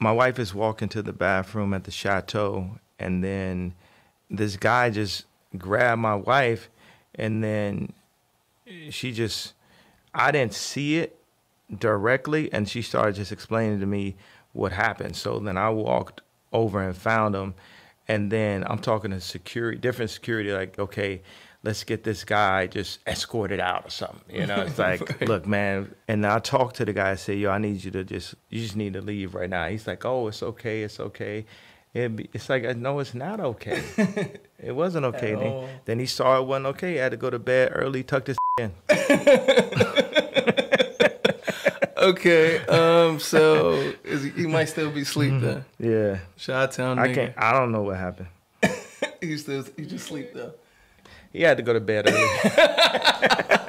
my wife is walking to the bathroom at the chateau, and then this guy just grabbed my wife, and then she just, I didn't see it directly, and she started just explaining to me what happened. So then I walked over and found him, and then I'm talking to security, different security, like, okay, let's get this guy just escorted out or something. You know, it's like, Right. look, man. And I talked to the guy, I said, yo, I need you to you just need to leave right now. He's like, oh, it's okay, it's okay. It's like, no, it's not okay. It wasn't okay. At all. Then he saw it wasn't okay. I had to go to bed early, tucked his in. Okay, so he might still be asleep then. Yeah. Chi-town I nigga. I don't know what happened. He just sleep though. He had to go to bed early.